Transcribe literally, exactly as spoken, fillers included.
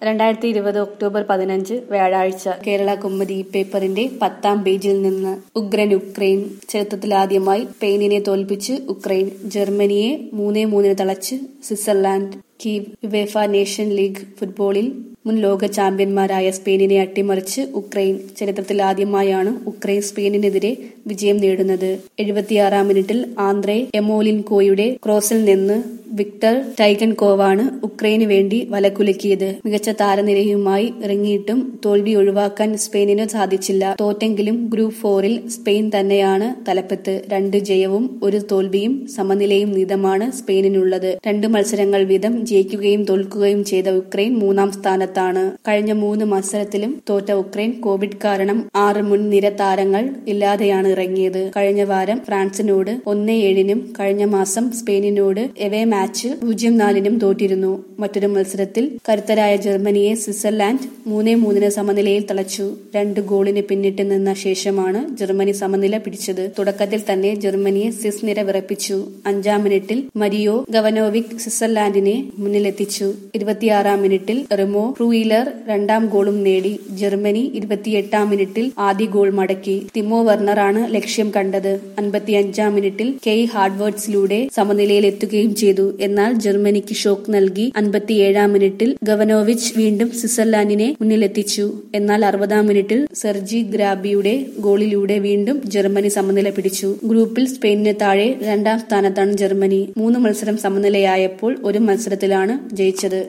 രണ്ടായിരത്തി ഇരുപത് ഒക്ടോബർ പതിനഞ്ച് വ്യാഴാഴ്ച കേരള കൗമുദി പേപ്പറിന്റെ പത്താം പേജിൽ നിന്ന് ഉഗ്രൻ ഉക്രൈൻ ചരിത്രത്തിലാദ്യമായി സ്പെയിനിനെ തോൽപ്പിച്ച് ഉക്രൈൻ, ജർമ്മനിയെ മൂന്നേ മൂന്നിന് തളച്ച് Switzerland. Kyiv. UEFA nation league ഫുട്ബോളിൽ മുൻ ലോക ചാമ്പ്യന്മാരായ സ്പെയിനിനെ അട്ടിമറിച്ച് ഉക്രൈൻ. ചരിത്രത്തിലാദ്യമായാണ് ഉക്രൈൻ സ്പെയിനിനെതിരെ വിജയം നേടുന്നത്. എഴുപത്തിയാറാം മിനിറ്റിൽ ആന്ദ്രേ യെമോലിൻകോയുടെ ക്രോസിൽ നിന്ന് വിക്ടർ ടൈഗൻകോവാണ് ഉക്രൈനു വേണ്ടി വലകുലുക്കിയത്. മികച്ച താരനിരയുമായി ഇറങ്ങിയിട്ടും തോൽവി ഒഴിവാക്കാൻ സ്പെയിനിന് സാധിച്ചില്ല. തോറ്റെങ്കിലും ഗ്രൂപ്പ് ഫോറിൽ സ്പെയിൻ തന്നെയാണ് തലപ്പത്ത്. രണ്ട് ജയവും ഒരു തോൽവിയും സമനിലയും വീതമാണ് സ്പെയിനിനുള്ളത്. രണ്ട് മത്സരങ്ങൾ വീതം ജയിക്കുകയും തോൽക്കുകയും ചെയ്ത ഉക്രൈൻ മൂന്നാം സ്ഥാനത്താണ്. കഴിഞ്ഞ മൂന്ന് മത്സരത്തിലും തോറ്റ ഉക്രൈൻ കോവിഡ് കാരണം ആറ് മുൻനിര താരങ്ങൾ ഇല്ലാതെയാണ് ഇറങ്ങിയത്. കഴിഞ്ഞ വാരം ഫ്രാൻസിനോട് ഒന്നേ ഏഴിനും കഴിഞ്ഞ മാസം സ്പെയിനിനോട് എവേ മാച്ച് പൂജ്യം നാലിനും തോറ്റിരുന്നു. മറ്റൊരു മത്സരത്തിൽ കരുത്തരായ ജർമ്മനിയെ സ്വിറ്റ്സർലാൻഡ് മൂന്നേ മൂന്നിന് സമനിലയിൽ തളച്ചു. രണ്ട് ഗോളിന് പിന്നിട്ട് നിന്ന ശേഷമാണ് ജർമ്മനി സമനില പിടിച്ചത്. തുടക്കത്തിൽ തന്നെ ജർമ്മനിയെ സ്വിസ് നിര വിറപ്പിച്ചു. അഞ്ചാം മിനിറ്റിൽ മരിയോ ഗവനോവിക് സ്വിറ്റ്സർലാൻഡിനെ മുന്നിലെത്തിച്ചു. ഇരുപത്തിയാറാം മിനിറ്റിൽ റിമോ ഫ്രൂയിലർ രണ്ടാം ഗോളും നേടി. ജർമ്മനി ഇരുപത്തിയെട്ടാം മിനിറ്റിൽ ആദ്യ ഗോൾ മടക്കി. തിമോ വെർണറാണ് ലക്ഷ്യം കണ്ടത്. അൻപത്തിയഞ്ചാം മിനിറ്റിൽ കെയ് ഹാർട്ട്വേർഡ്സിലൂടെ സമനിലയിലെത്തുകയും ചെയ്തു. എന്നാൽ ജർമ്മനിക്ക് ഷോക്ക് നൽകി അൻപത്തിയേഴാം മിനിറ്റിൽ ഗവനോവിച്ച് വീണ്ടും സ്വിറ്റ്സർലാൻഡിനെ മുന്നിലെത്തിച്ചു. എന്നാൽ അറുപതാം മിനിറ്റിൽ സെർജി ഗ്നാബ്രിയുടെ ഗോളിലൂടെ വീണ്ടും ജർമ്മനി സമനില പിടിച്ചു. ഗ്രൂപ്പിൽ സ്പെയിനിന് താഴെ രണ്ടാം സ്ഥാനത്താണ് ജർമ്മനി. മൂന്ന് മത്സരം സമനിലയായപ്പോൾ ഒരു മത്സരത്തിലാണ് ജയിച്ചത്.